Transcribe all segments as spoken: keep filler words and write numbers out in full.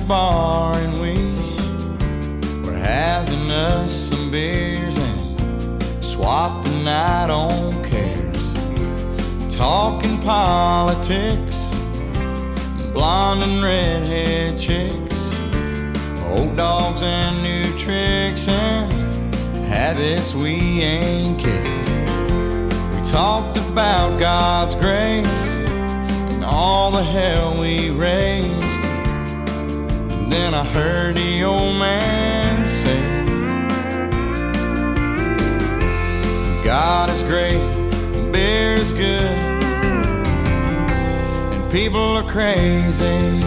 bar and we were having us some beers and swapping out on cares, talking politics, blonde and redhead chicks, old dogs and new tricks and habits we ain't kicked. We talked about God's grace and all the hell we raised. And then I heard the old man say, God is great, beer is good, and people are crazy.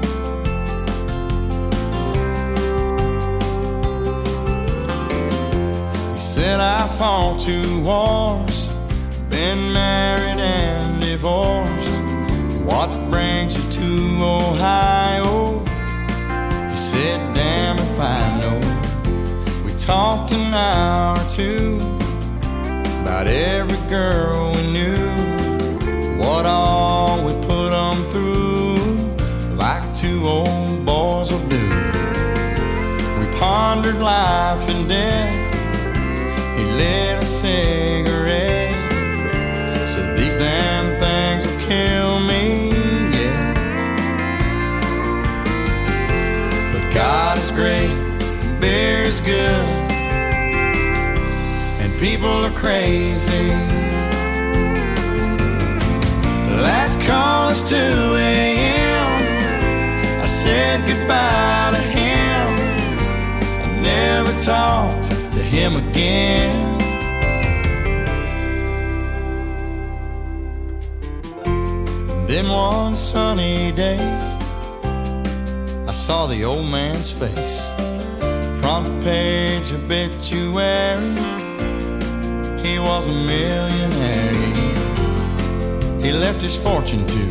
He said I fought two wars, been married and divorced. What brings you to Ohio? He said, damn if I know. We talked an hour or two about every girl we knew, what all we put them through, like two old boys will do. We pondered life and death. He lit a cigarette, said these damn things will kill me, yeah. But God is great, beer is good, and people are crazy. Last call is two a.m. I said goodbye to him. I never talked to him again. Then one sunny day I saw the old man's face, front page obituary. He was a millionaire. He left his fortune to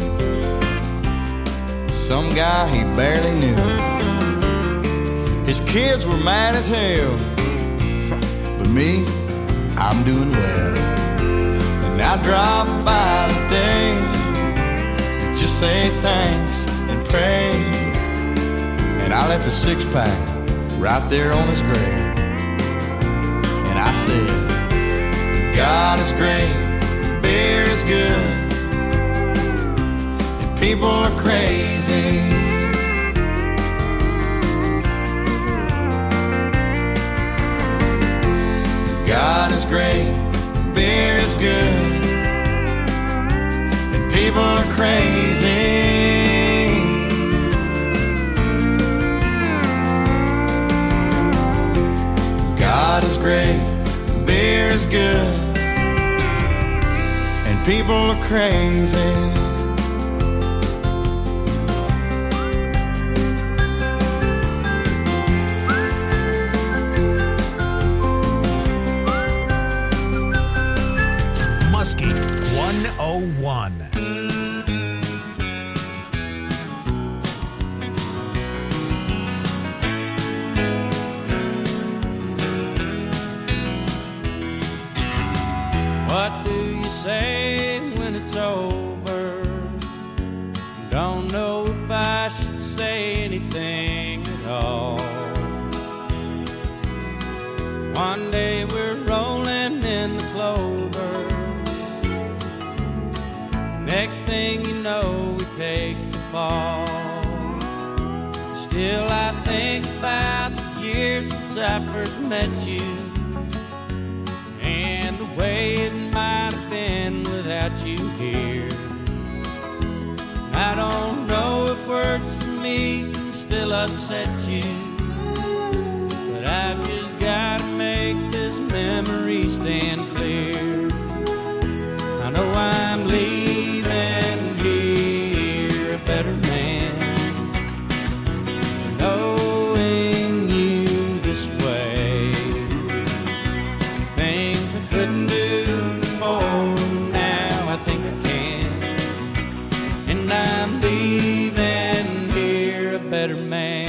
some guy he barely knew. His kids were mad as hell, but me, I'm doing well. And I dropped by today to just say thanks and pray. And I left a six-pack right there on his grave. And I said, God is great, beer is good, and people are crazy. God is great, beer is good, and people are crazy. God is great, beer is good, and people are crazy. one oh one. What do you say when it's over? Don't know if I should say anything at all. One day we're rolling in the clover, next thing you know, we take the fall. Still I think about the years since I first met you, and the way it might have been without you here. I don't know if words for me can still upset you, but I've just gotta make this memory stand clear. I know I'm leaving here a better man, knowing you this way. Things I couldn't do before, now I think I can, and I'm leaving here a better man.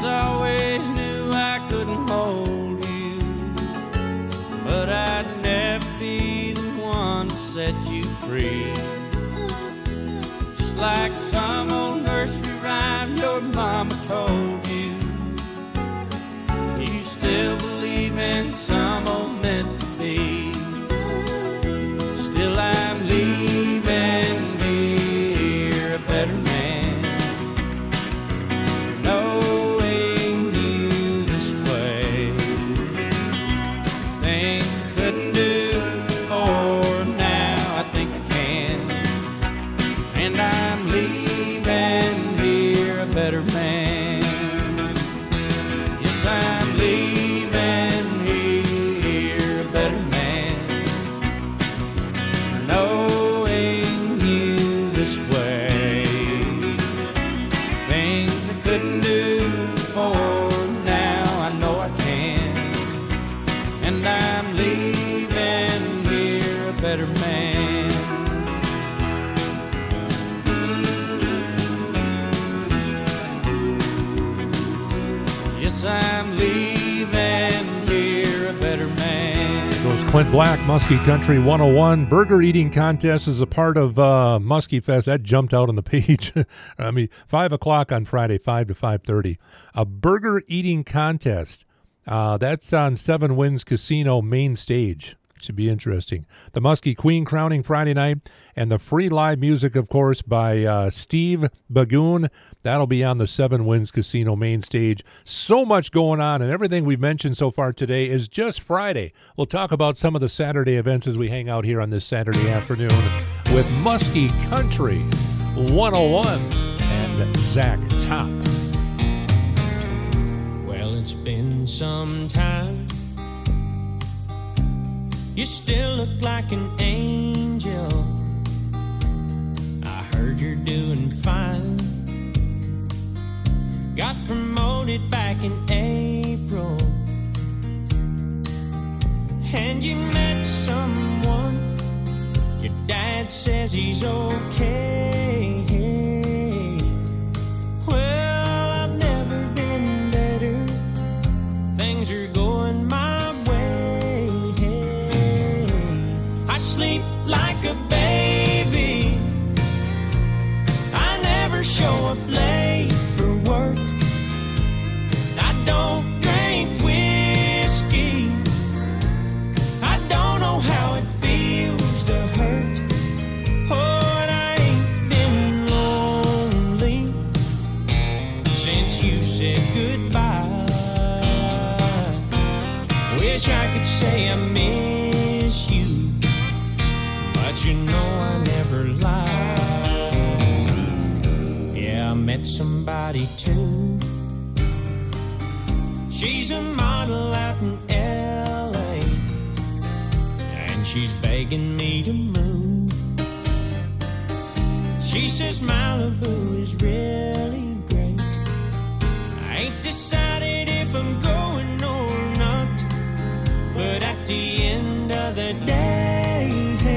Yes, I always knew I couldn't hold you, but I'd never be the one to set you free. Just like some old nursery rhyme your mama told you, you still believe in some old meant to be. Still I'm leaving here a better man, knowing you this way. Things I couldn't do before, now I think I can. And I'm leaving here a better man. Yes, I'm leaving here a better man, knowing you this way. Things I couldn't do before, now I know I can. And I'm leaving here a better man. Yes, I'm leaving here a better man. Goes Clint Black, Muskie Country one oh one. Burger eating contest is a part of uh, Muskie Fest. That jumped out on the page. I mean, five o'clock on Friday, five to five thirty. A burger eating contest. Uh, that's on Seven Winds Casino main stage. Should be interesting. The Muskie Queen crowning Friday night, and the free live music, of course, by uh, Steve Bagoon. That'll be on the Seven Winds Casino main stage. So much going on, and everything we've mentioned so far today is just Friday. We'll talk about some of the Saturday events as we hang out here on this Saturday afternoon with Muskie Country one oh one and Zach Top. Well, it's been some time. You still look like an angel. I heard you're doing fine. Got promoted back in April, and you met someone. Your dad says he's okay. Well, I've never been better. Things are going my way. I sleep like a baby. I never show up late for work. I don't drink whiskey. I don't know how it feels to hurt. Oh, and I ain't been lonely since you said goodbye. Wish I could say I miss you, but you know I never lie. Yeah, I met somebody too. She's a model out in L A, and she's begging me to move. She says Malibu is really great. I ain't decided if I'm going or not, but at the end of the day,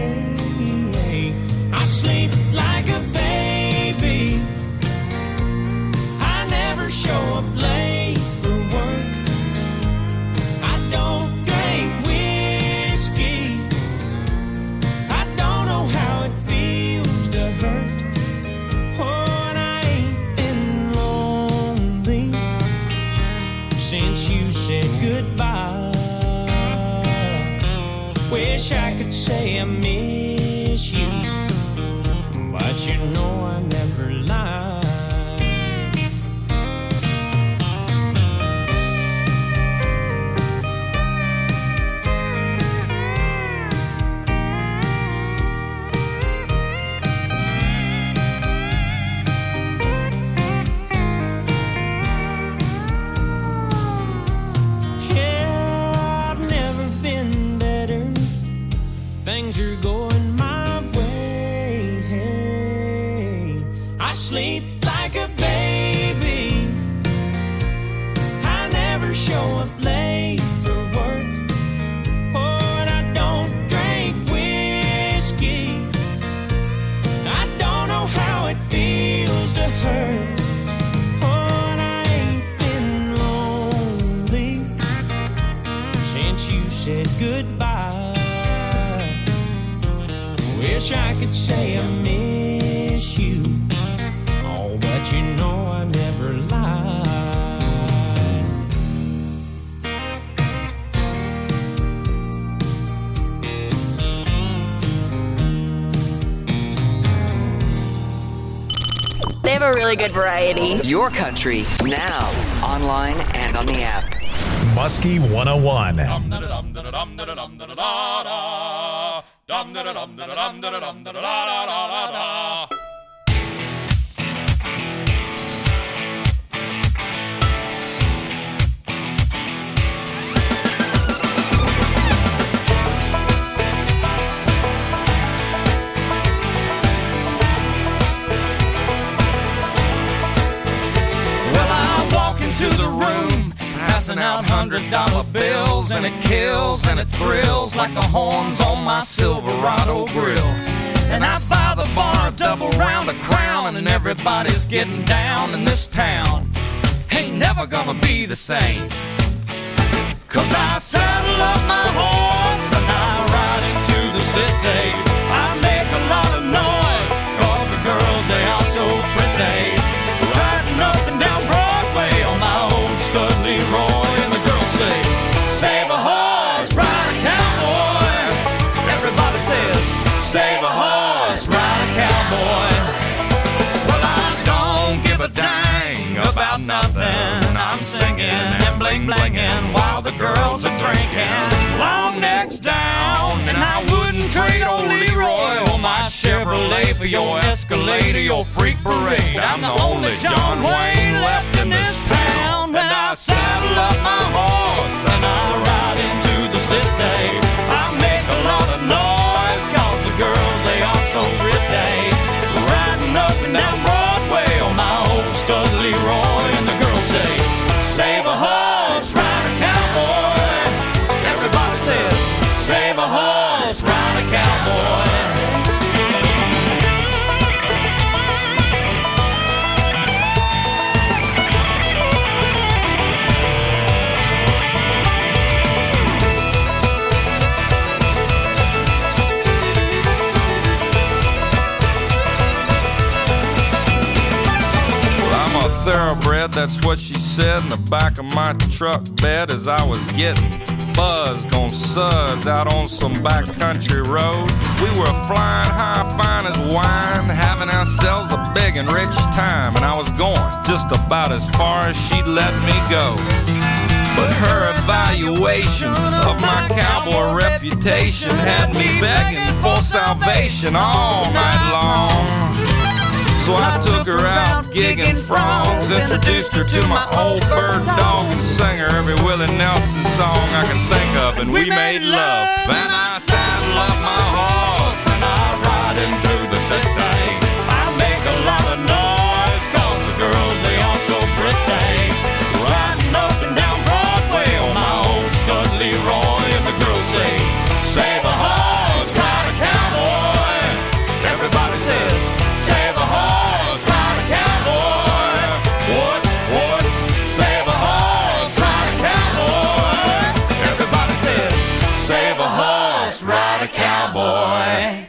I sleep like a baby. I never show up late for work. I don't drink whiskey. I don't know how it feels to hurt. Oh, and I ain't been lonely since you said goodbye. Wish I could say I miss you, but you know I never lie. Yeah, I've never been better. Things are going my way. Hey, I sleep like a baby. I never show up late for work. Oh, and I don't drink whiskey. I don't know how it feels to hurt. Oh, and I ain't been have a really good variety. Your country, now, online and on the app. Muskie one oh one. To the room, passing out hundred dollar bills, and it kills and it thrills like the horns on my Silverado grill. And I buy the bar a double round of Crown, and everybody's getting down in this town. Ain't never gonna be the same, 'cause I saddle up my horse and I ride into the city. I make a lot of noise 'cause the girls, they are so pretty. Riding up and down Broadway on my old stud Leroy, and the girls say, save a horse, ride a cowboy. Everybody says, save a horse, ride a cowboy. Well, I don't give a dang about nothing. I'm singing and bling blinging while the girls are drinking. Long necks down, and I wouldn't trade old Leroy or my Chevrolet for your Escalade or your freak parade. I'm the only John Wayne left in this town, and I saddle up my horse and I ride into the city. I make a lot of noise 'cause the girls, they are so pretty. Riding up and down Broadway on my old stud Leroy, and the girls say, save a horse, ride a cowboy. Everybody says, save a horse, ride a cowboy. Thoroughbred, that's what she said in the back of my truck bed as I was getting buzzed on suds out on some backcountry road. We were flying high, fine as wine, having ourselves a big and rich time, and I was going just about as far as she'd let me go. But her evaluation of my cowboy reputation had me begging for salvation all night long. So I took her out gigging frogs, introduced her to my old bird dog, and sang her every Willie Nelson song I can think of, and we made love. And I saddle up my horse and I ride in through the city. I make a lot of noise 'cause the girls, they are so pretty. Riding up and down Broadway on my old stud Leroy, and the girls say, save a horse, ride a cowboy. Everybody says, save a horse, ride a cowboy. What, what? Save a horse, ride a cowboy. Everybody says, save a horse, ride a cowboy.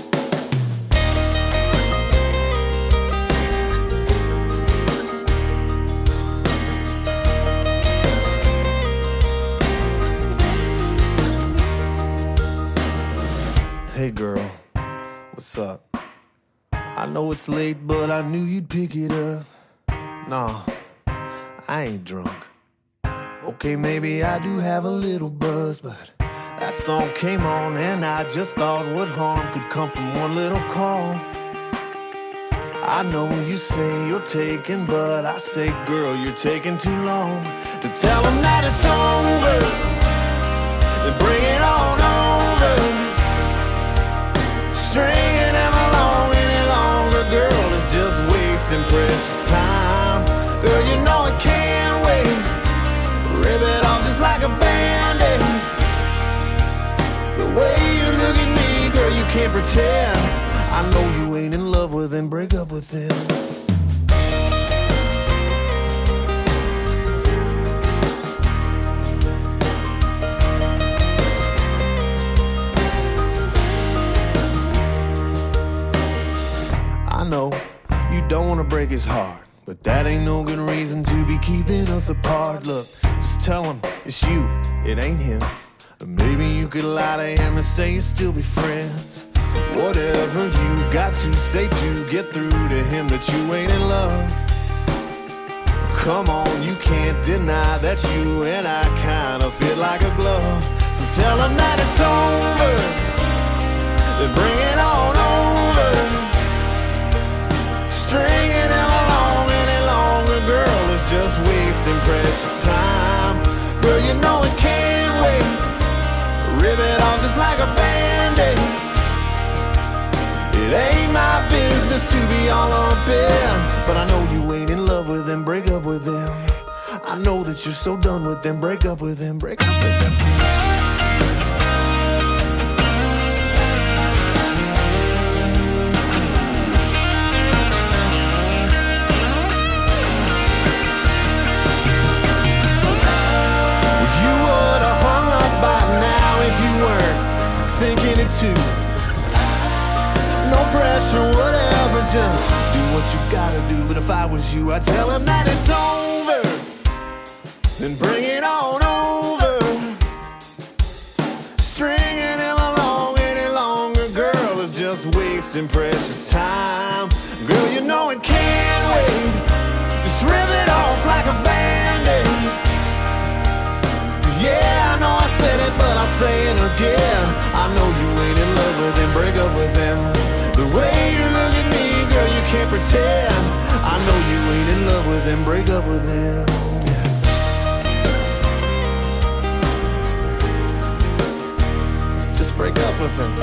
Hey girl, what's up? I know it's late, but I knew you'd pick it up. Nah, I ain't drunk. Okay, maybe I do have a little buzz, but that song came on and I just thought what harm could come from one little call. I know you say you're taking, but I say, girl, you're taking too long to tell them that it's over. Then bring it on over. Stringing them along any longer, girl, is just wasting precious time. Girl, you know I can't wait. Rip it off just like a band-aid. The way you look at me, girl, you can't pretend. I know you ain't in love with him, break up with him. I know you don't want to break his heart, but that ain't no good reason to be keeping us apart. Look, just tell him it's you, it ain't him. Or maybe you could lie to him and say you still be friends. Whatever you got to say to get through to him that you ain't in love. Come on, you can't deny that you and I kind of fit like a glove. So tell him that it's over, then bring it on over. Stringing him along any longer, girl, is just wasting precious time. Girl, you know it can't wait. Rip it off just like a Band-Aid. It ain't my business to be all up in, but I know you ain't in love with him, break up with him. I know that you're so done with him, break up with him, break up with him. You would have hung up by now if you weren't thinking it too. No pressure, whatever, just do what you gotta do. But if I was you, I'd tell him that it's over, then bring it on over. Stringing him along any longer, girl, is just wasting precious time. Girl, you know it can't wait. Just rip it off like a Band-Aid. Yeah, I know I said it, but I'll say it again. I know you ain't in love with him, break up with him. The way you look at me, girl, you can't pretend. I know you ain't in love with him, break up with him. Just break up with him.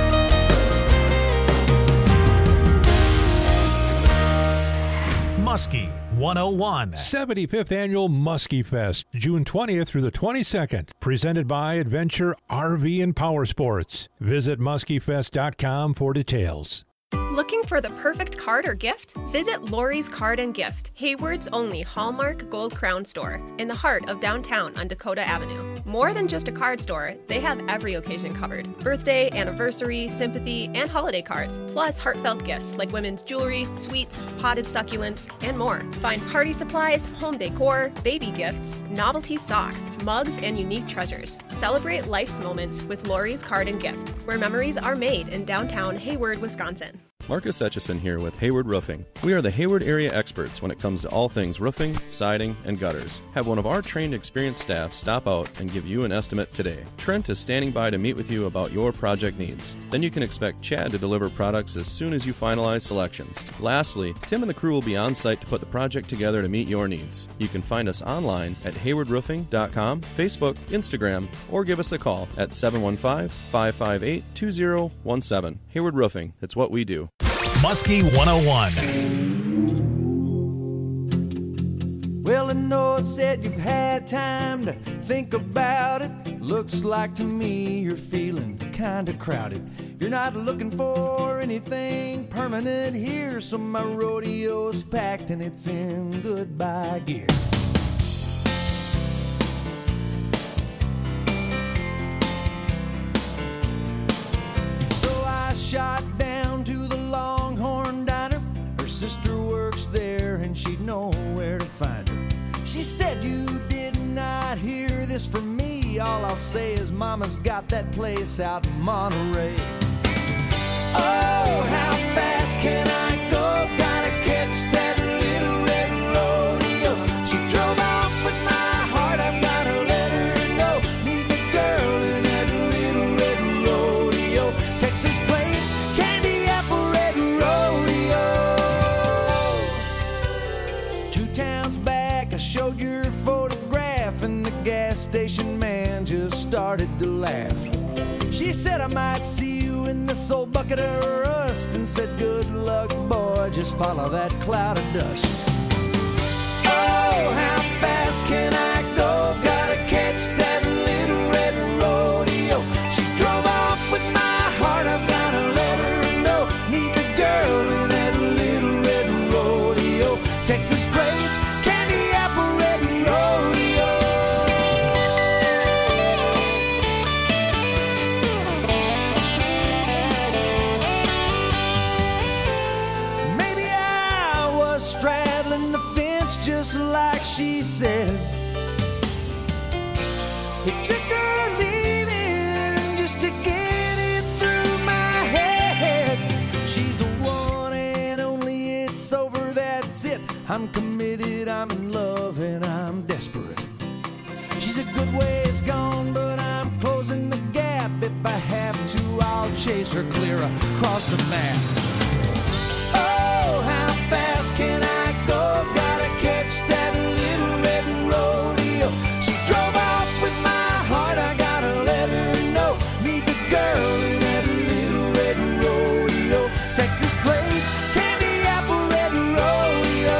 Muskie one oh one. seventy-fifth Annual Muskie Fest, June twentieth through the twenty-second. Presented by Adventure R V and Power Sports. Visit muskie fest dot com for details. Looking for the perfect card or gift? Visit Lori's Card and Gift, Hayward's only Hallmark Gold Crown store, in the heart of downtown on Dakota Avenue. More than just a card store, they have every occasion covered. Birthday, anniversary, sympathy, and holiday cards, plus heartfelt gifts like women's jewelry, sweets, potted succulents, and more. Find party supplies, home decor, baby gifts, novelty socks, mugs, and unique treasures. Celebrate life's moments with Lori's Card and Gift, where memories are made in downtown Hayward, Wisconsin. Marcus Etchison here with Hayward Roofing. We are the Hayward area experts when it comes to all things roofing, siding, and gutters. Have one of our trained, experienced staff stop out and give you an estimate today. Trent is standing by to meet with you about your project needs. Then you can expect Chad to deliver products as soon as you finalize selections. Lastly, Tim and the crew will be on site to put the project together to meet your needs. You can find us online at hayward roofing dot com, Facebook, Instagram, or give us a call at seven one five, five five eight, two zero one seven. Hayward Roofing, it's what we do. Muskie one oh one. Well, I know it said you've had time to think about it. Looks like to me you're feeling kinda crowded. You're not looking for anything permanent here, so my rodeo's packed and it's in goodbye gear. So I shot down to the Longhorn Diner. Her sister works there and she'd know where to find her. She said, you did not hear this from me. All I'll say is mama's got that place out in Monterey. Oh, how fast can I go? Gotta catch that little red rodeo. She drove off with my heart, I've gotta let her know. Need the girl in that little red rodeo. Texas plates, candy apple red rodeo. Two towns back, I showed your photograph, and the gas station man just started to laugh. She said I might see you in this old bucket of rust, and said good luck, boy, just follow that cloud of dust. Oh, how fast can I go? Gotta catch that little red rodeo. She drove off with my heart, I've gotta let her know. Need the girl in that little red rodeo. Texas plates, candy apple red rodeo. Maybe I was straddling the fence just like she said. It took her leaving just to get it through my head. it. I'm committed, I'm in love, and I'm desperate. She's a good ways gone, but I'm closing the gap. If I have to, I'll chase her clear across the map. Oh, how fast can I go? Gotta catch that little red rodeo. She drove off with my heart, I gotta let her know. Meet the girl in that little red rodeo. Texas Plains, Candy Apple Red Rodeo.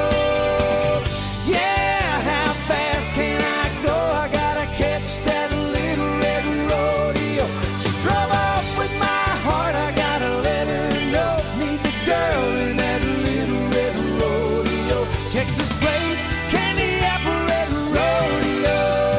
Yeah, how fast can I go? I gotta catch that little red rodeo. She drove off with my heart, I gotta let her know. Meet the girl in that little red rodeo. Texas Plains, Candy Apple Red Rodeo.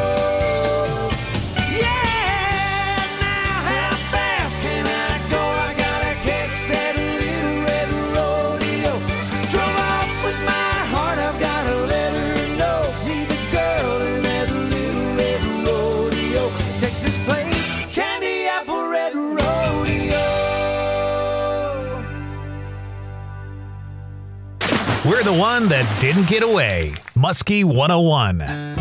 Yeah, now how fast can I go? I gotta catch that little red rodeo. Drove off with my heart, I've gotta let her know. Meet the girl in that little red rodeo. Texas Plains, Candy Apple Red Rodeo. We're the one that didn't get away. Muskie one oh one.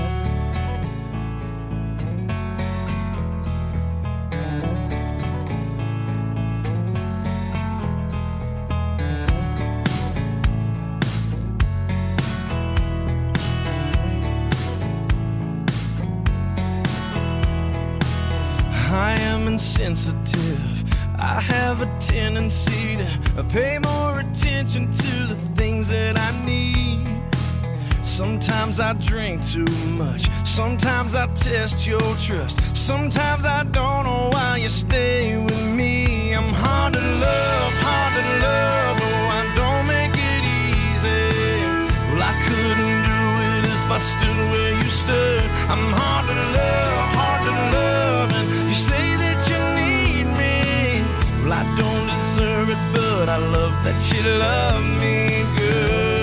I am insensitive. I have a tendency to pay more attention to the things that I need. Sometimes I drink too much. Sometimes I test your trust. Sometimes I don't know why you stay with me. I'm hard to love, hard to love. Oh, I don't make it easy. Well, I couldn't do it if I stood where you stood. I'm hard to love, hard to love. And you say that you need me. Well, I don't deserve it, but I love that you love me good.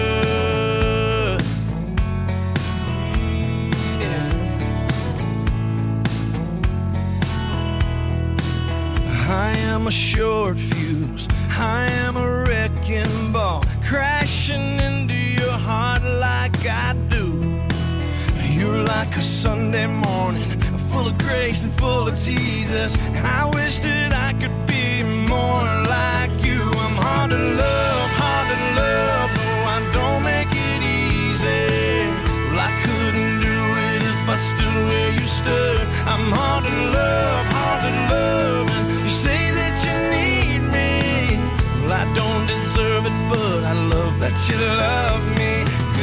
I am a short fuse, I am a wrecking ball, crashing into your heart like I do. You're like a Sunday morning, full of grace and full of Jesus. I wish that I could be more like you. I'm hard to love, hard to love, no, I don't make it easy. Well, I couldn't do it if I stood where you stood. I'm hard to love, hard to love. You say that you need me. Well, I don't deserve it, but I love that you love me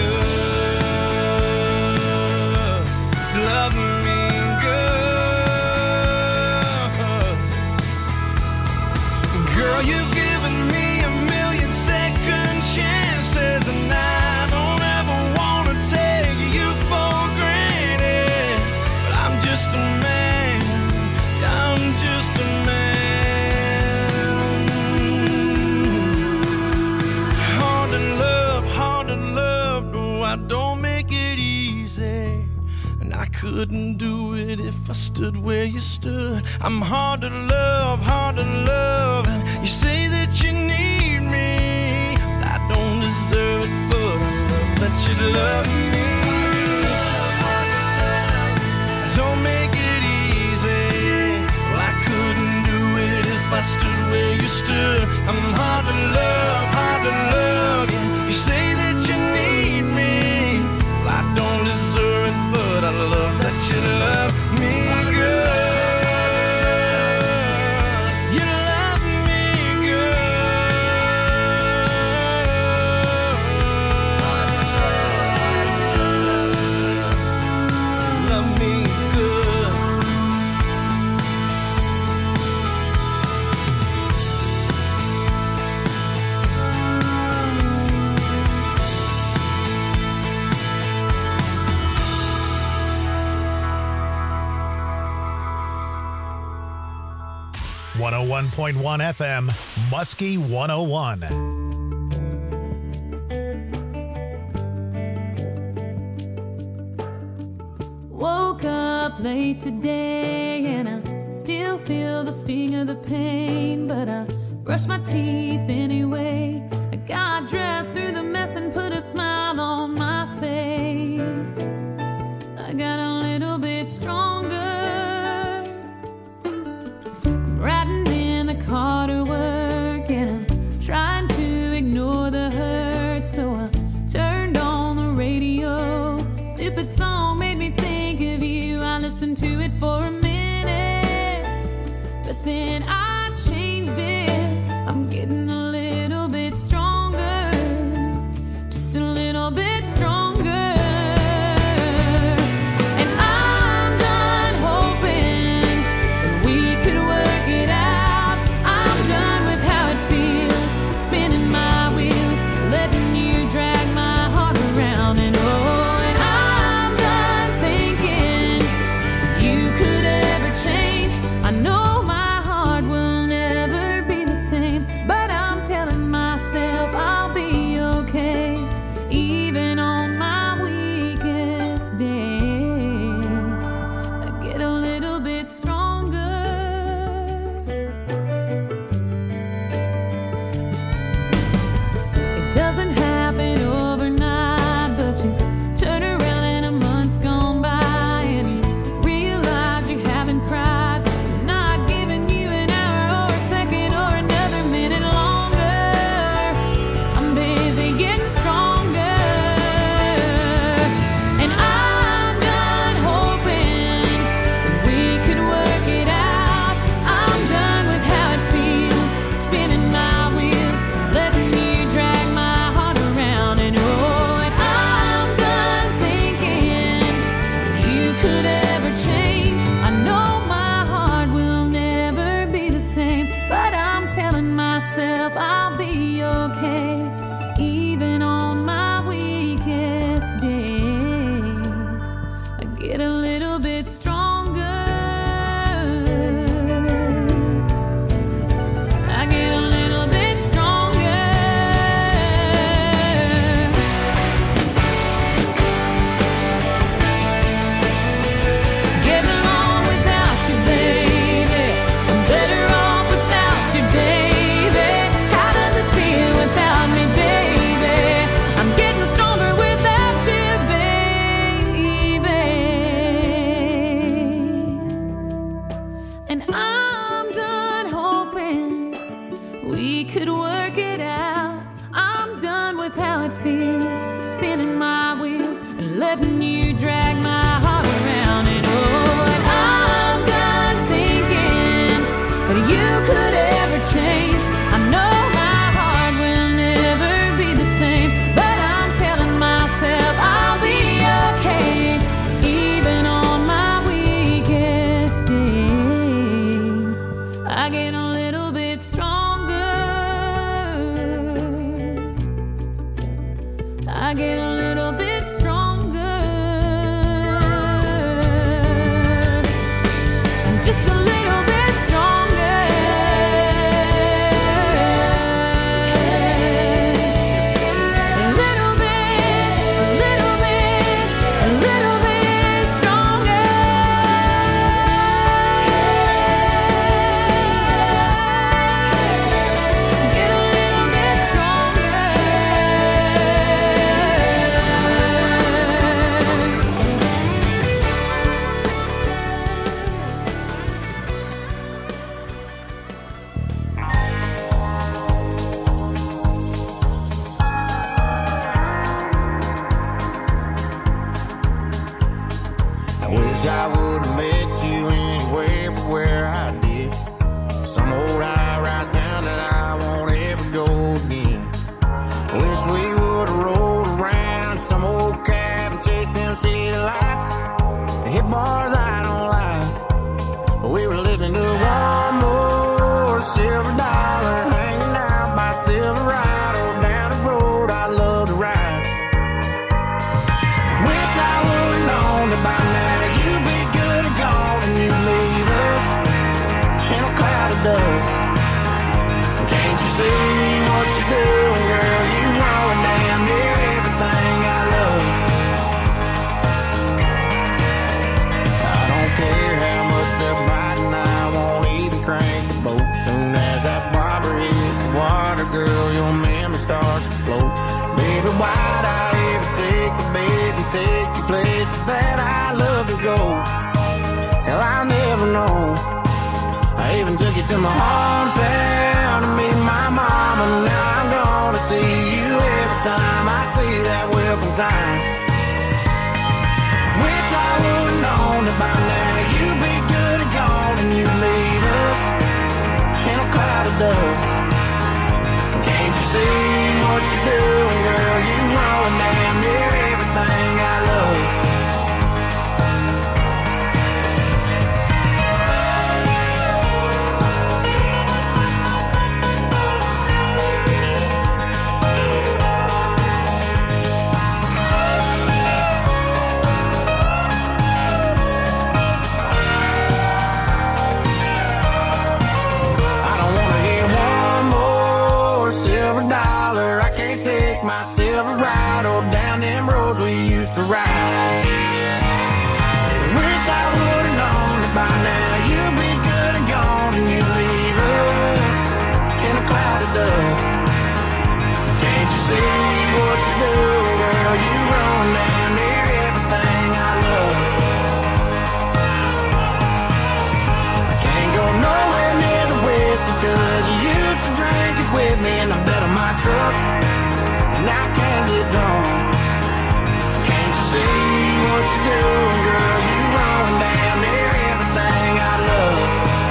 good. Love me good. Girl, you've given me a million second chances, and I don't ever want to take you for granted. But I'm just a man, I'm just a man. Hard to love, hard to love, no, I don't make it easy. And I couldn't do it if I stood where you stood. I'm hard to love, hard to love. And you say that you need me. I don't deserve it, but I love that you love me. Don't make it easy. Well, I couldn't do it if I stood where you stood. I'm hard to love, hard to love. You say that you need me. Well, I don't deserve it, but I love that you love me good. You love me good. Love me good. one oh one point one F M, Muskie one oh one. Woke up late today and I still feel the sting of the pain, but I brushed my teeth anyway. I got dressed through the mess and put a smile stupid song made me think of you. I listened to it for a minute, but then I changed it. I'm getting a little bit stronger, just a little bit stronger. And I'm done hoping that we could work it out. I'm done with how it feels, spinning my wheels, letting you drag my heart around. And oh, and I'm done thinking you could ever change. I know my heart will never be the same, but I'm telling myself I'll be okay, even on my weakest days. I get a little bit stronger. It doesn't happen overnight, but you turn around and a month's gone by and you realize you haven't cried. I'm not giving you an hour or a second or another minute longer. I'm busy getting stronger. And I'm done hoping that we could work it out. I'm done with how it feels, spinning my wheels, letting you drag my heart around. And oh, and I'm done thinking you could ever change. I know my heart will never be the same, but I'm telling myself I'll be okay, even on my weakest days. I get a little bit stronger. I get a little bit stronger. Getting along without you, baby. I'm better off without you, baby. How does it feel without me, baby? I'm getting stronger without you, baby. And I'm done hoping we could work it out. I'm done with how it feels, spinning my wheels and letting you drag my heart around. And oh, and I'm done thinking that you could ever change. I know my heart will never be the same, but I'm telling myself I'll be okay, even on my weakest days. I get a little bit stronger. I get a little bit stronger. Just a little bit stronger. A little bit, a little bit, a little bit stronger. Get a little bit stronger. I wish I would have met you anywhere but where I did. Some old high-rise town that I won't ever go again. I wish we would have rolled around some old cab and chased them city lights. The hit bars I don't like, but we were listening to one more silver dollar hanging out by Silverado down the road I love to ride. Wish I would have known that by now you'd be good and gone and you'd leave us in a cloud of dust. Can't you see what you're doing, girl? You ruin damn near everything I love. I don't care how much they're biting, I won't even crank the boat. Soon as that bobber hits the water, girl, your memory starts to float. Baby, why'd I ever take the bait and take you places that I love to go? Hell, I'll never know. I even took you to my hometown to meet my mama. Now I'm gonna see you every time I see that welcome sign. see what you're doing, girl? You ruin damn near everything I love. My silver ride or down them roads we used to ride. Wish I would've known that by now you'd be good and gone, and you'd leave us in a cloud of dust. Can't you see what you're doing, girl? You run down near everything I love. I can't go nowhere near the whiskey, cause you used to drink it with me in the bed of my truck. And I can't get drunk. Can't you see what you're doing, girl? You run down near everything I love.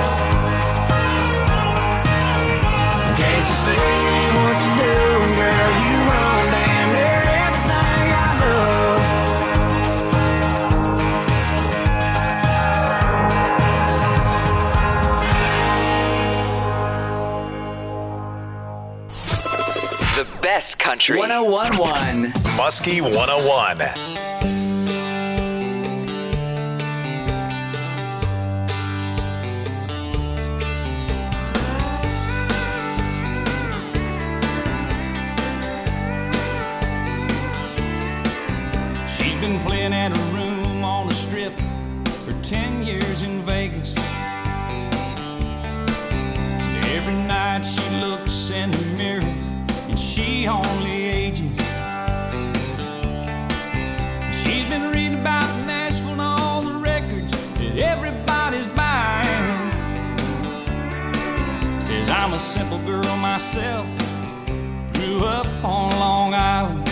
Can't you see what you're doing, girl? You run down near everything I love. The best country. one oh one point one. Muskie one oh one. She's been playing at a room on the strip for ten years in Vegas. And every night she looks in the mirror and she only ages. She's been reading about Nashville and all the records that everybody's buying. Says I'm a simple girl myself, grew up on Long Island.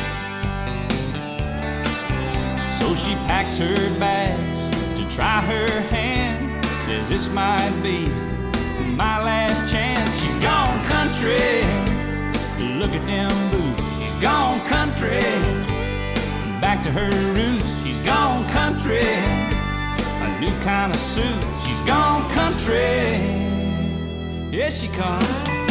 So she packs her bags to try her hand. Says this might be my last chance. She's gone country. Look at them boots. She's gone country. Back to her roots. She's gone country. A new kind of suit. She's gone country. Here she comes.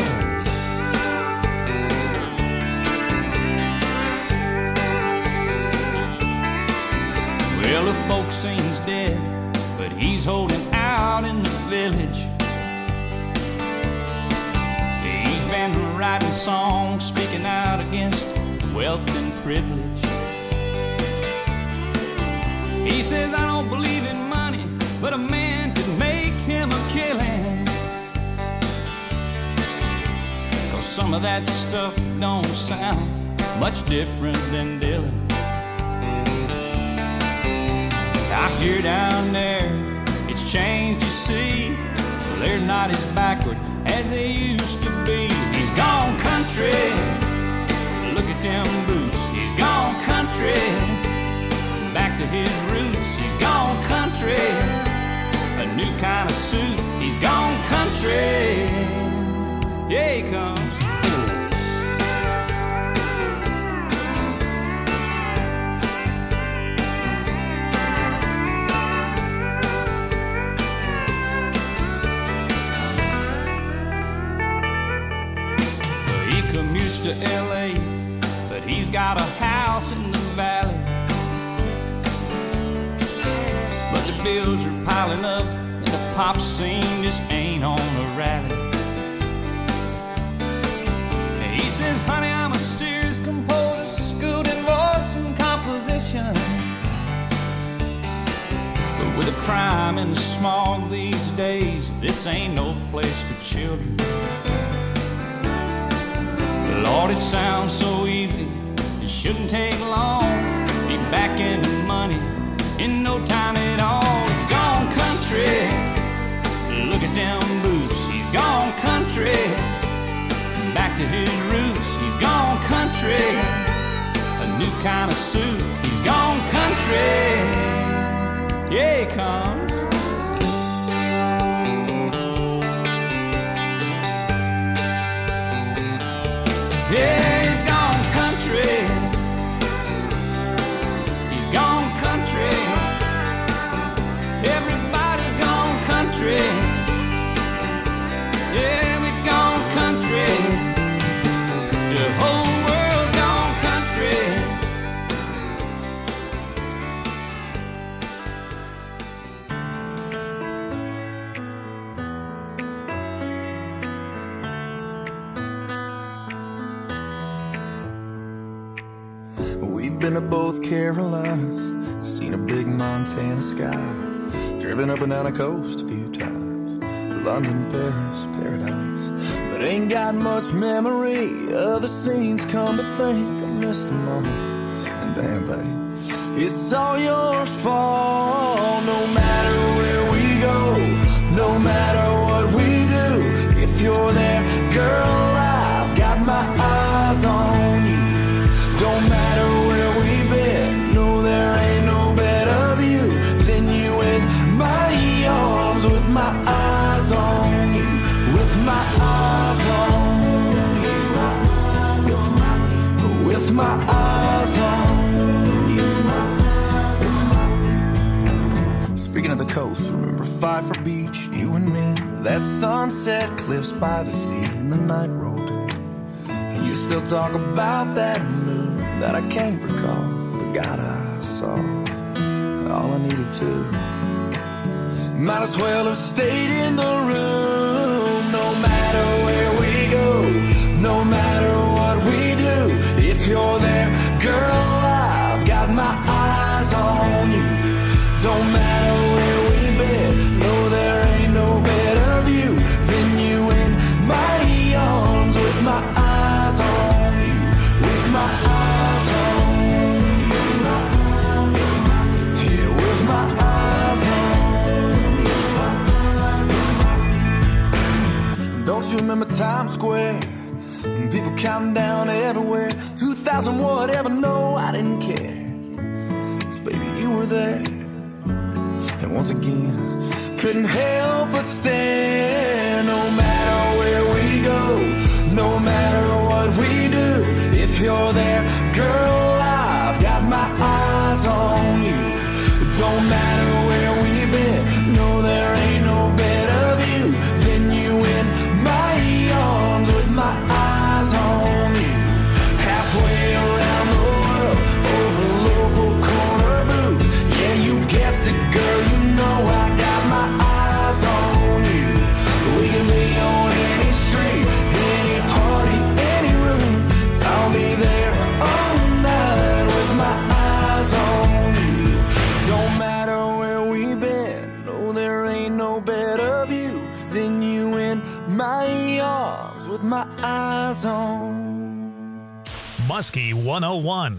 Well, the folk sings dead, but he's holding out in the village. He's been writing songs, speaking out against wealth and privilege. He says, I don't believe in money, but a man could make him a killing. 'Cause some of that stuff don't sound much different than Dylan. I hear down there, it's changed, you see. They're not as backward as they used to be. He's gone country. Look at them boots. He's gone country. Back to his roots. He's gone country. A new kind of suit. He's gone country. Yeah, he comes. To L A, but he's got a house in the valley. But the bills are piling up and the pop scene just ain't on a rally. And he says, honey, I'm a serious composer, schooled in voice and composition. But with the crime and the smog these days, this ain't no place for children. Lord, it sounds so easy, it shouldn't take long. Be back in the money in no time at all. He's gone country. Look at them boots. He's gone country. Back to his roots. He's gone country. A new kind of suit. He's gone country. Yeah, he comes. Yeah. been to both Carolinas, seen a big Montana sky, driven up and down the coast a few times, London, Paris, paradise, but ain't got much memory of the scenes. Come to think, I missed them all, and damn babe, it's all your fault. No matter where we go, no matter what we do, if you're there, girl, I've got my eyes on you. Don't matter where we've been, no, there ain't no better view than you in my arms, with my eyes on you, with my eyes on you, with my eyes on you. Speaking of the coast, remember Pfeiffer Beach, you and me, that sunset cliffs by the sea, and the night rolled in, and you still talk about that moon that I can't recall, but God, I saw all I needed to. Might as well have stayed in the room. No matter where we go, no matter what we do, if you're there, girl, I've got my eyes on you. Don't matter where we've been, no, there ain't no better view than you in my arms, with my eyes on you, with my eyes on you, yeah, with my eyes on you. Don't you remember Times Square? People counting down everywhere, two thousand whatever, no, I didn't care, 'cause baby, you were there. And once again, couldn't help but stare. No matter where we go, no matter what we do, if you're there, girl, I've got my eyes on you. Don't matter where we've been, no, there ain't no better view than you in my arms, with my eyes on you. Halfway around the world, over local corner booth, yeah, you guessed it, girl, you know I got my eyes on you. We can be on any street, any party, any room, I'll be there all night with my eyes on you. Don't matter where we've been, no, there ain't no better view than you in my arms, with my eyes on. Muskie one oh one.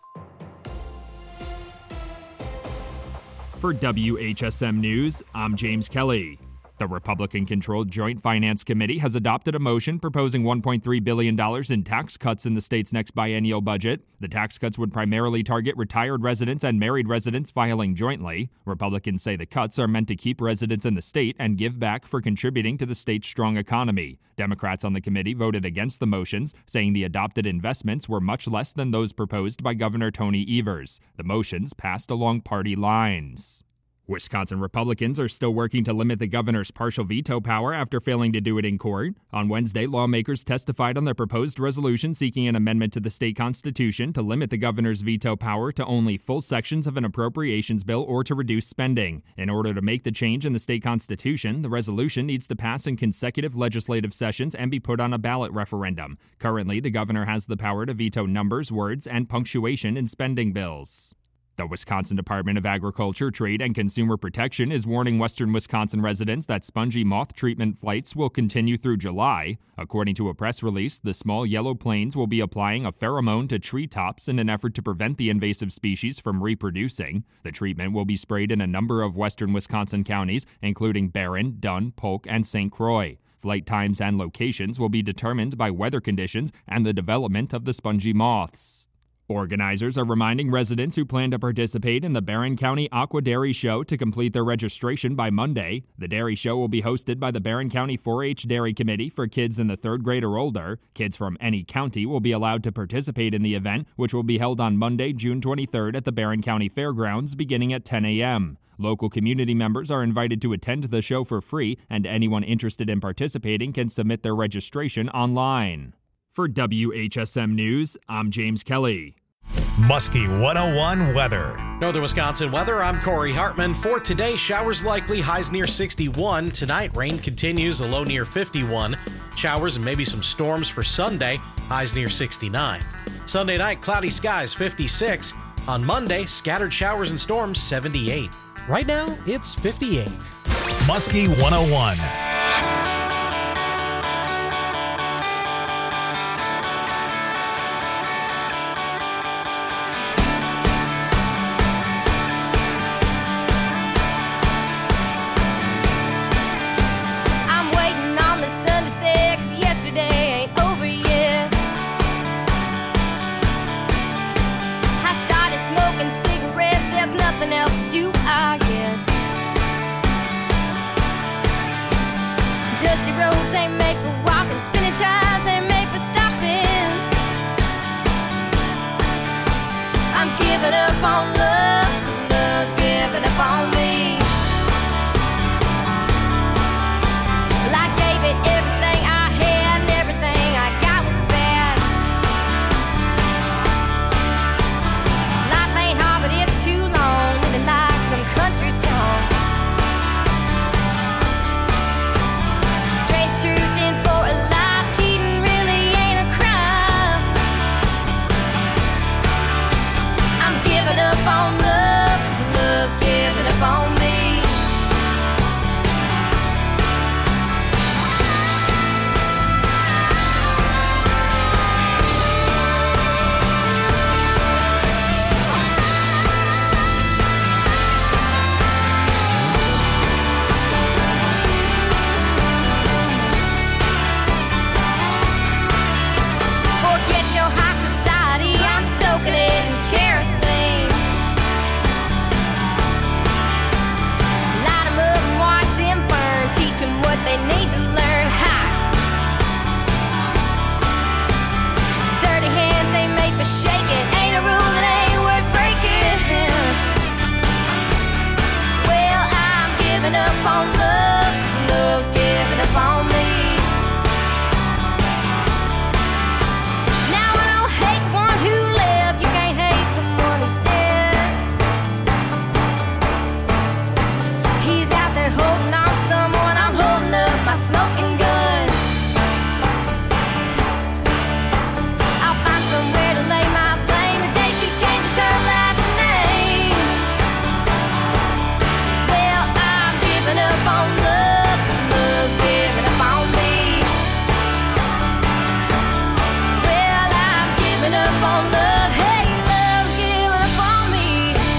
For W H S M News, I'm James Kelly. The Republican-controlled Joint Finance Committee has adopted a motion proposing one point three billion dollars in tax cuts in the state's next biennial budget. The tax cuts would primarily target retired residents and married residents filing jointly. Republicans say the cuts are meant to keep residents in the state and give back for contributing to the state's strong economy. Democrats on the committee voted against the motions, saying the adopted investments were much less than those proposed by Governor Tony Evers. The motions passed along party lines. Wisconsin Republicans are still working to limit the governor's partial veto power after failing to do it in court. On Wednesday, lawmakers testified on their proposed resolution seeking an amendment to the state constitution to limit the governor's veto power to only full sections of an appropriations bill or to reduce spending. In order to make the change in the state constitution, the resolution needs to pass in consecutive legislative sessions and be put on a ballot referendum. Currently, the governor has the power to veto numbers, words, and punctuation in spending bills. The Wisconsin Department of Agriculture, Trade, and Consumer Protection is warning western Wisconsin residents that spongy moth treatment flights will continue through July. According to a press release, the small yellow planes will be applying a pheromone to treetops in an effort to prevent the invasive species from reproducing. The treatment will be sprayed in a number of western Wisconsin counties, including Barron, Dunn, Polk, and Saint Croix. Flight times and locations will be determined by weather conditions and the development of the spongy moths. Organizers are reminding residents who plan to participate in the Barron County Aqua Dairy Show to complete their registration by Monday. The dairy show will be hosted by the Barron County four H Dairy Committee for kids in the third grade or older. Kids from any county will be allowed to participate in the event, which will be held on Monday, June twenty-third at the Barron County Fairgrounds beginning at ten a.m. Local community members are invited to attend the show for free, and anyone interested in participating can submit their registration online. For W H S M News, I'm James Kelly. Muskie one oh one weather. Northern Wisconsin weather, I'm Corey Hartman. For today, showers likely, highs near sixty-one. Tonight, rain continues, a low near fifty-one. Showers and maybe some storms for Sunday, highs near sixty-nine. Sunday night, cloudy skies, fifty-six. On Monday, scattered showers and storms, seventy-eight. Right now, it's fifty-eight. Muskie one oh one. I'm waiting on the sun to set, 'cause yesterday ain't over yet. I started smoking cigarettes, there's nothing else to do, I guess. Dusty roads ain't made for walking, spinning tires ain't made for stopping. I'm giving up on love, 'cause love's giving up on me. Well, I gave it everything I had, and everything I got was bad. Life ain't hard, but it's too long, living like some country song. Trade truth in for a lie, cheating really ain't a crime. I'm giving up on love, 'cause love's giving up on me. Forget your high society, I'm soaking it in kerosene. Light 'em up and watch them burn, teach 'em what they need to learn. Ha! Dirty hands ain't made for shaking, ain't a rule that ain't worth breaking. Well, I'm giving up on love, 'cause love's giving up on me. Now I don't hate the one who left, you can't hate someone who's dead. He's out there holding on to someone, I'm holding up my smoking gun. I'll find somewhere to lay my blame the day she changes her last name. Well, I'm giving up on love, 'cause love's giving up on me. Well, I'm giving up on love, hey, love's giving up on me.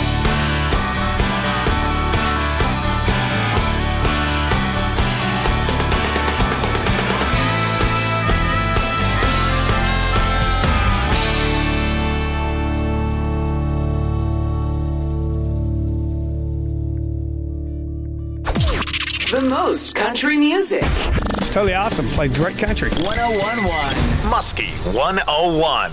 The most country music. It's totally awesome. Played great country. one oh one point one. Muskie one oh one.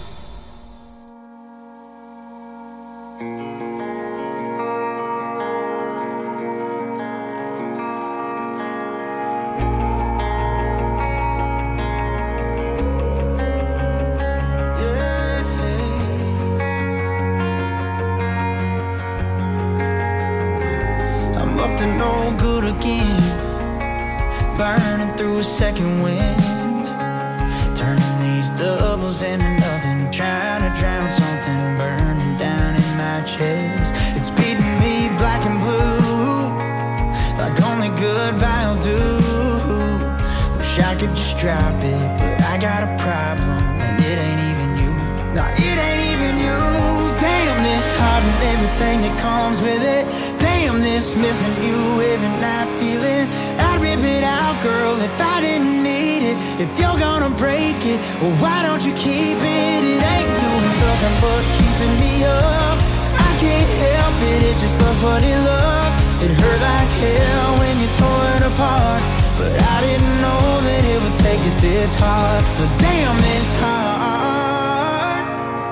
I'm up to no good again, burning through a second wind, turning these doubles into nothing, trying to drown something burning down in my chest. It's beating me black and blue, like only goodbye will do. Wish I could just drop it, but I got a problem, and it ain't even you. No, it ain't even you. Damn, this heart and everything that comes with it. Damn, this missing you every night feeling. I'd rip it out, girl, if I didn't need it. If you're gonna break it, well, why don't you keep it? It ain't doing nothing but keeping me up. I can't help it, it just loves what it loves. It hurt like hell when you tore it apart, but I didn't know that it would take it this hard. But damn, it's hard.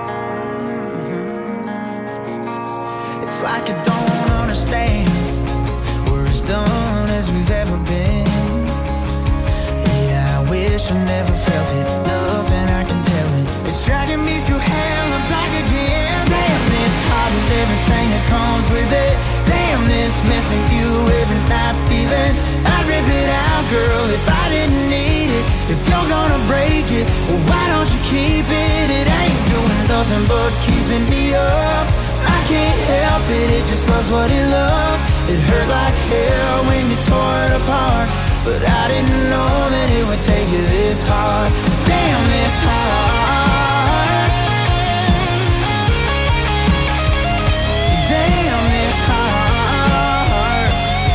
It's like you don't understand, we're as done as we've ever been. Yeah, I wish I never felt it, nothing I can tell it. It's dragging me through hell and back again. Damn, this heart and everything that comes with it. Damn, this missing you every night feeling. I'd rip it out, girl, if I didn't need it. If you're gonna break it, well, why don't you keep it? It ain't nothing but keeping me up. I can't help it, it just loves what it loves. It hurt like hell when you tore it apart, but I didn't know that it would take you this hard. Damn, this hard. Damn, this hard.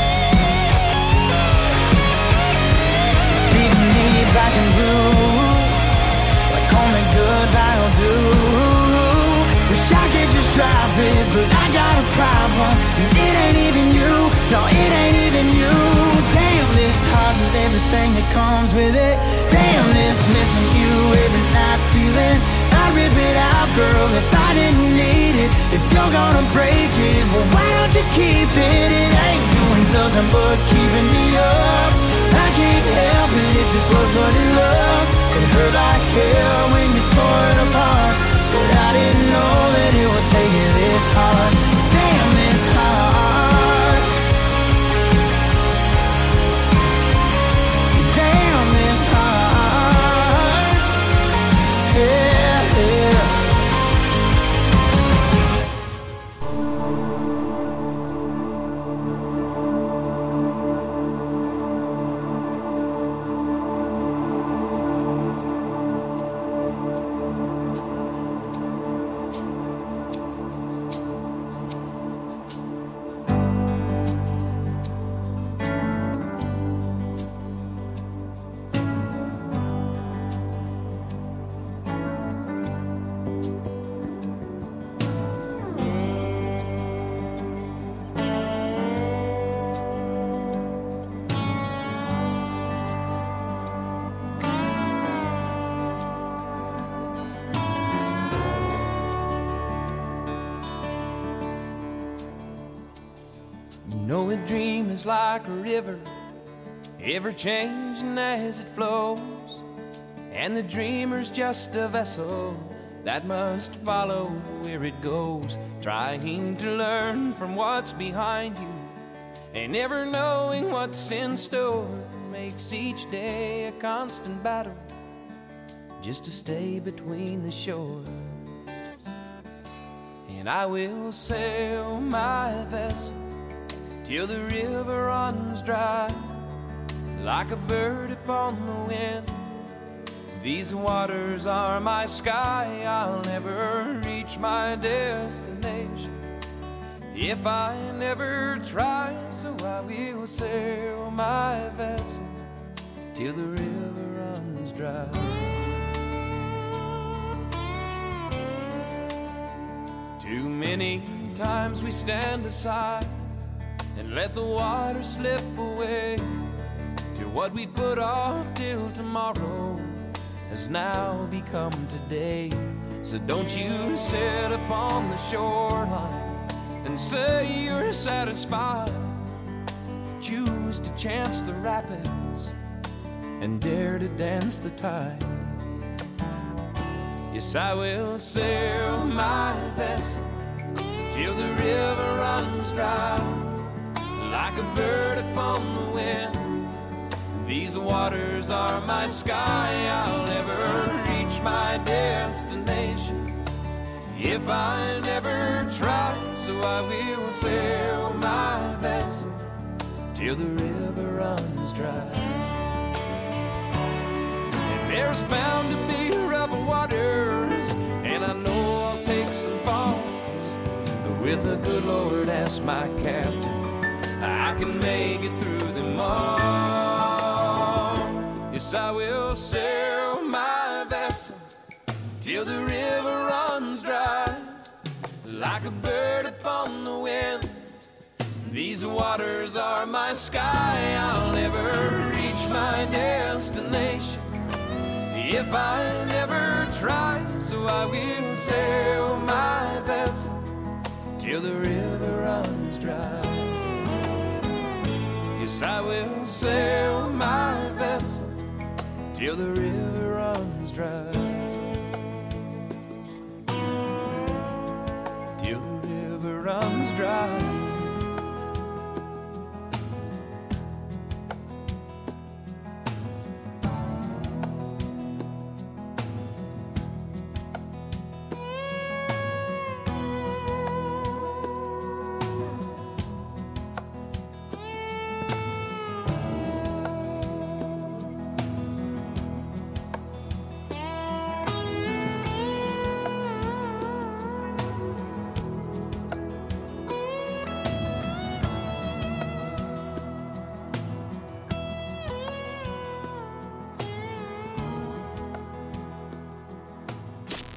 It's beating me black and blue, like only goodbye will do. Wish I could just drop it, but I got a problem, and it ain't even you. No, it ain't even you. Damn, this heart and everything that comes with it. Damn, this missing you every night feeling. I'd rip it out, girl, if I didn't need it. If you're gonna break it, well, why don't you keep it? It ain't doing nothing but keeping me up. I can't help it, it just loves what it loves. It hurt like hell when you tore it apart, but I didn't know that it would take you this hard. Damn, this hard. Damn, this hard. Yeah, yeah. know a dream is like a river, ever changing as it flows, and the dreamer's just a vessel that must follow where it goes, trying to learn from what's behind you and never knowing what's in store makes each day a constant battle just to stay between the shore. And I will sail my vessel till the river runs dry, like a bird upon the wind. These waters are my sky, I'll never reach my destination if I never try. So I will sail my vessel till the river runs dry. Too many times we stand aside and let the water slip away to what we put off till tomorrow has now become today. So don't you sit upon the shoreline and say you're satisfied. Choose to chance the rapids and dare to dance the tide. Yes, I will sail my vessel till the river runs dry, like a bird upon the wind. These waters are my sky, I'll never reach my destination if I never try. So I will sail my vessel till the river runs dry. And there's bound to be rough waters, and I know I'll take some falls, but with the good Lord as my captain, I can make it through them all. Yes, I will sail my vessel till the river runs dry, like a bird upon the wind. These waters are my sky, I'll never reach my destination if I never try. So I will sail my vessel till the river runs dry. Yes, I will sail my vessel till the river runs dry. Till the river runs dry.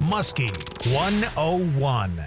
Muskie one oh one.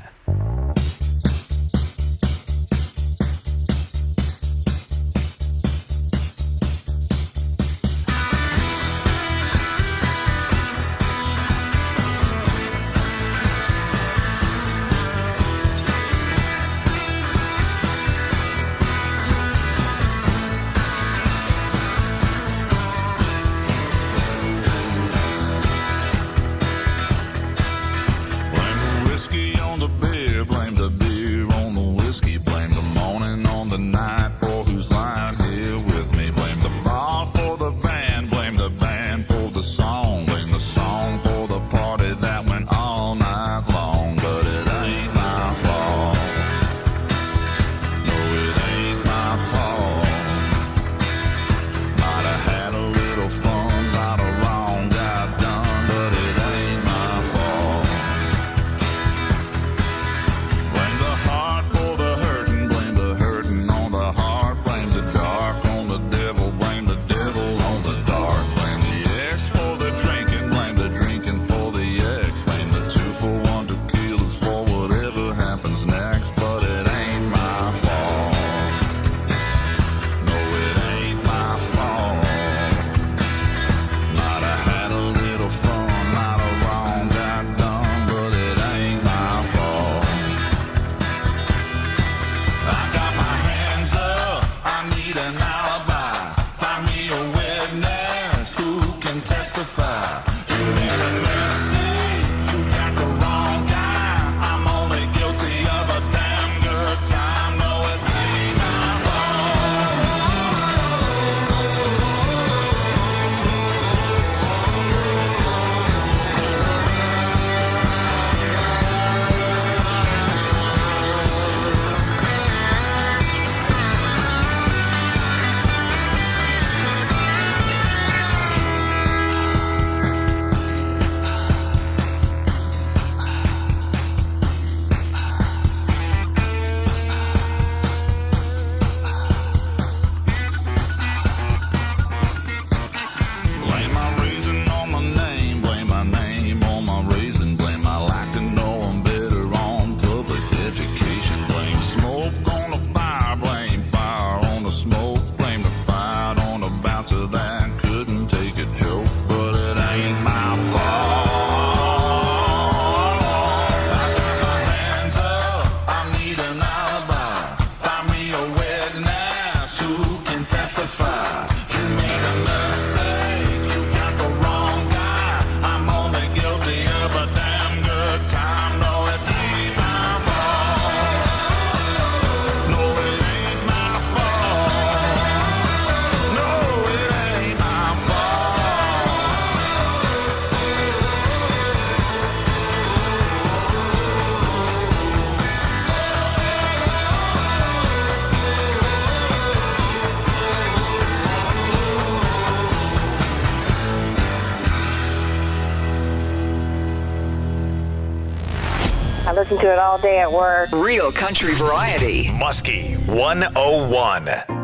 I listen to it all day at work. Real country variety. Muskie one oh one.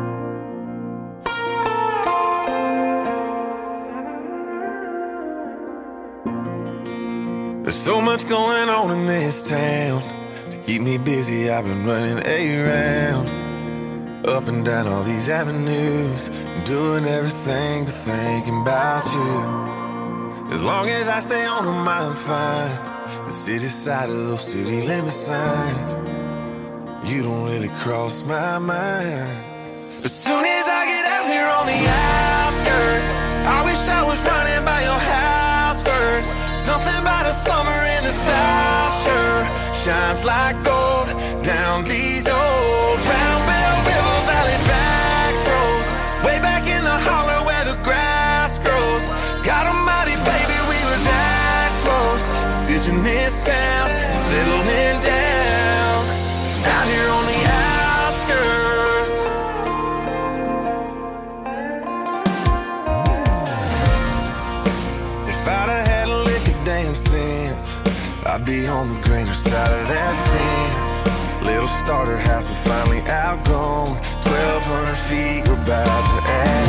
There's so much going on in this town. To keep me busy, I've been running around, up and down all these avenues, doing everything but thinking about you. As long as I stay on them, I'm fine. The city side of those city limit signs, you don't really cross my mind. As soon as I get out here on the outskirts, I wish I was running by your house first. Something about a summer in the South sure shines like gold down these old Round Bell River Valley back roads, way back in the holler where the grass grows. God almighty, baby, we were that close to ditching this town and settling down out here on the outskirts. If I'd have had a lick of damn sense, I'd be on the greener side of that fence. Little starter house, but finally outgrown. Twelve hundred feet, we're about to add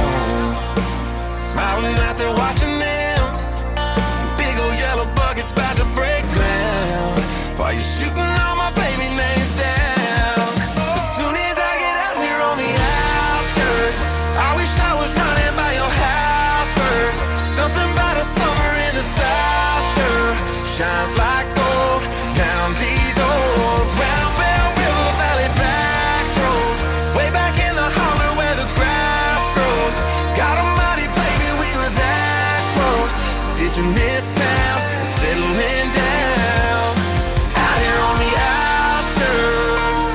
on. Smiling out there watching them, big old yellow buckets about to break ground. While you're shooting all my baby names down. As soon as I get out here on the outskirts, I wish I was running by your house first. Something about a summer in the South sure shines like gold down these old Round Bell River Valley back roads, way back in the holler where the grass grows. God almighty, baby, we were that close to ditching this town and settling down out here on the outskirts.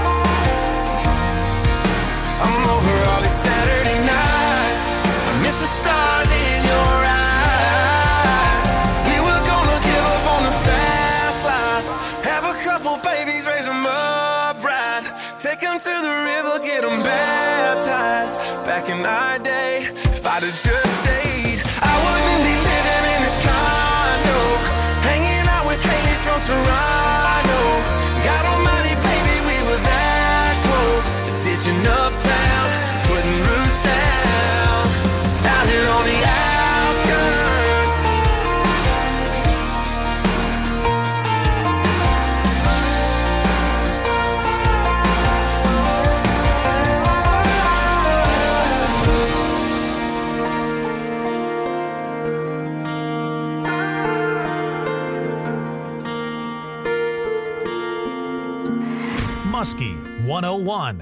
I'm over all these Saturday nights, I miss the stars in your eyes. We were gonna give up on the fast life, have a couple babies, raise them up right, take them to the river, get them baptized. Back in our day, if I'd have just stayed, I wouldn't be living in this condo, hanging out with Haley from Toronto. God almighty, baby, we were that close to ditching uptown, putting roots down out here on the outskirts. Muskie one oh one.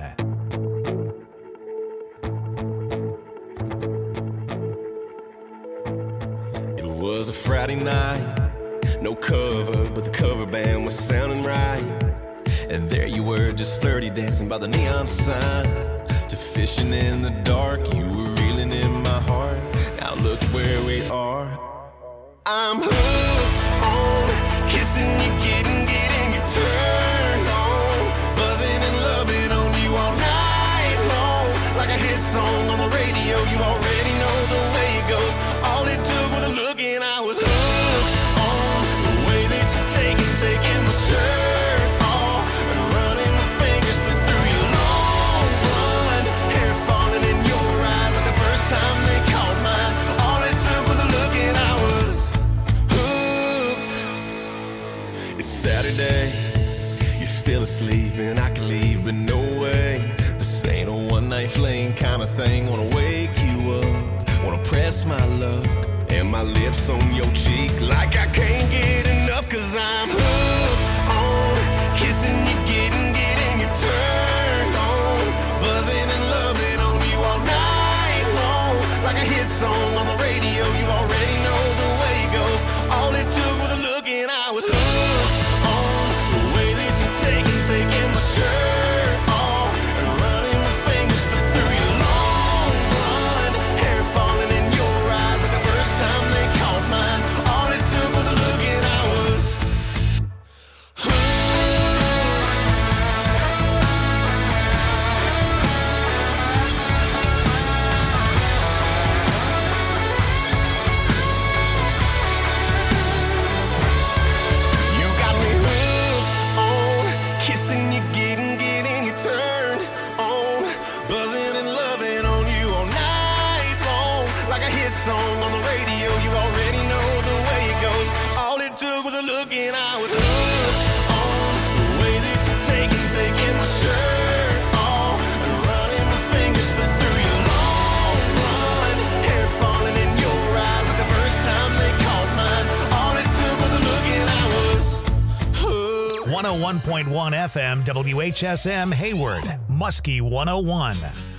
It was a Friday night, no cover, but the cover band was sounding right. And there you were, just flirty dancing by the neon sign. To fishing in the dark, you were reeling in my heart. Now look where we are. I'm hooked on kissing you, getting, getting you turned on, buzzing and loving on you all night long. Like a hit song on the radio, you already know the way it goes. All it took was a look and I was hooked on the way that you're taking, taking my shirt off and running my fingers through your long blonde hair, falling in your eyes like the first time they caught mine. All it took was a look and I was hooked. It's Saturday, you're still asleep and I can leave, but no way. This ain't a one night fling kind of thing. Wanna wake you up, wanna press my luck and my lips on your cheek like I can't get enough. Cause I'm hooked on kissing you, getting, getting you turned on, buzzing and loving on you all night long. Like a hit song on the radio, you already know the way it goes. All it took was a look and I was hooked on the way that you're taking, taking my shirt off and running my fingers through your long blonde hair, falling in your eyes like the first time they caught mine. All it took was a look and I was You got me hooked on kissing you, getting, getting you turned on, buzzing and loving on you all night long. Like a hit song on the radio, you already know the way it goes. All it took was a look and I was hooked on the way that you're taking, taking my shirt off and running my fingers through your long blonde hair, falling in your eyes like the first time they caught mine. All it took was a look and I was hooked. one oh one point one F M W H S M Hayward, Muskie one oh one.